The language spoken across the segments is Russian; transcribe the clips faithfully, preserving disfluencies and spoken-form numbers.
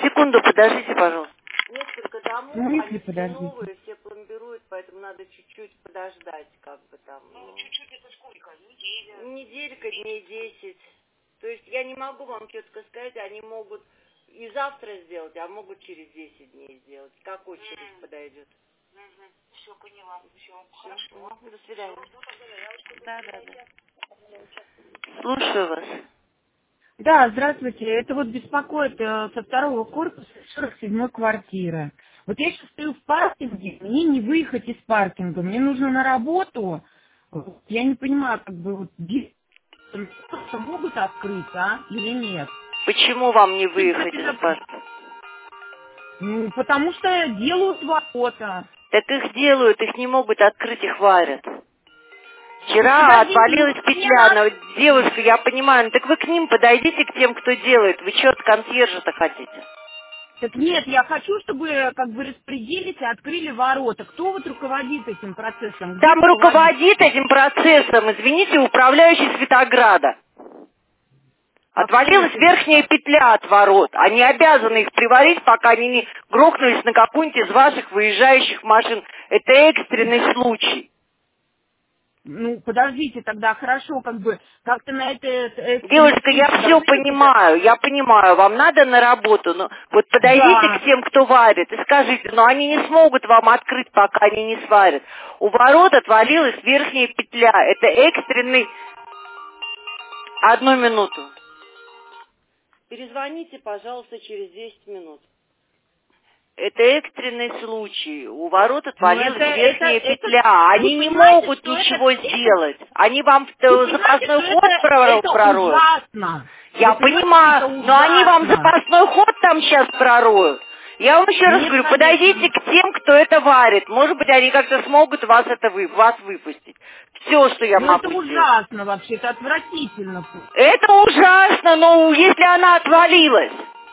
Секунду, подождите, пожалуйста. Несколько домов, Ну, если они все подождите. новые, все пломбируют, поэтому надо чуть-чуть подождать, как бы там. Ну, Ну, чуть-чуть это сколько? Неделя? неделька, дней десять. То есть я не могу вам четко сказать, они могут и завтра сделать, а могут через десять дней сделать. Как очередь М. подойдет. Угу. Все, поняла. Все, хорошо. Мгм. До свидания. Ну, тогда я вот Да, да, да. Слушаю вас. Да, здравствуйте. Это вот беспокоит э, со второго корпуса сорок седьмой квартиры. Вот я сейчас стою в паркинге, мне не выехать из паркинга, мне нужно на работу. Вот я не понимаю, как бы вот где- могут открыть, а, или нет. Почему вам не Что это выехать из за- парка? Ну, потому что делают ворота. Так их делают, их не могут открыть, их варят. Так Вчера подождите, ну, отвалилась мне петля, надо... но, девушка, я понимаю, ну так вы к ним подойдите, к тем, кто делает. Вы что от консьержа-то хотите? Так нет, я хочу, чтобы как бы распределить и открыли ворота. Кто вот руководит этим процессом? Где Там руководитель? руководит этим процессом, извините, управляющий Светограда. А кто Отвалилась это? верхняя петля от ворот. Они обязаны их приварить, пока они не грохнулись на какую-нибудь из ваших выезжающих машин. Это экстренный случай. Ну, подождите, тогда хорошо, как бы, как-то на это... это Девушка, я все понимаю, я понимаю, вам надо на работу, но вот подойдите Да. к тем, кто варит, и скажите, но они не смогут вам открыть, пока они не сварят. У ворот отвалилась верхняя петля, это экстренный... Одну минуту. Перезвоните, пожалуйста, через десять минут. Это экстренный случай. У ворот Ну, отвалилась это, это, верхняя это... петля. Вы Они не понимаете, могут что это... ничего это сделать. Они вам вы э, понимаете, запасной что ход это, проро- это пророют. ужасно. Я Вы понимаете, понимаю, это но они вам ужасно. запасной ход там сейчас пророют. Я вам еще раз Нет, говорю, конечно. подойдите к тем, кто это варит. Может быть, они как-то смогут вас это вы, вас выпустить. Все, что я Ну, это могу сделать. ужасно вообще, это отвратительно. Это ужасно, но если она отвалилась.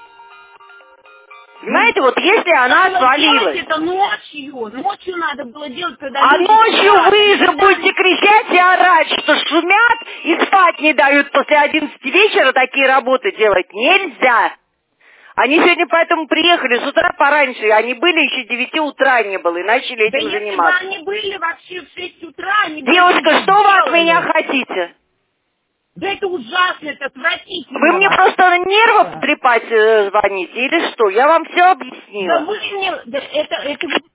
Ну, Понимаете, вот если она надо было делать отвалилась. это ночью. Ночью надо было делать, когда А люди ночью спят. вы же Когда будете кричать и орать, что шумят и спать не дают. После одиннадцати вечера такие работы делать нельзя. Они сегодня поэтому приехали с утра пораньше, они были еще девяти утра не было и начали Да этим если бы заниматься. они были вообще в шесть утра, они бы Девушка, это что вы от сделали. меня хотите? Да это ужасно, это Вы отвратительно мне вообще. просто на нервы потрепать э, звоните или что? Я вам все Да объяснила. вы мне, да это, это вы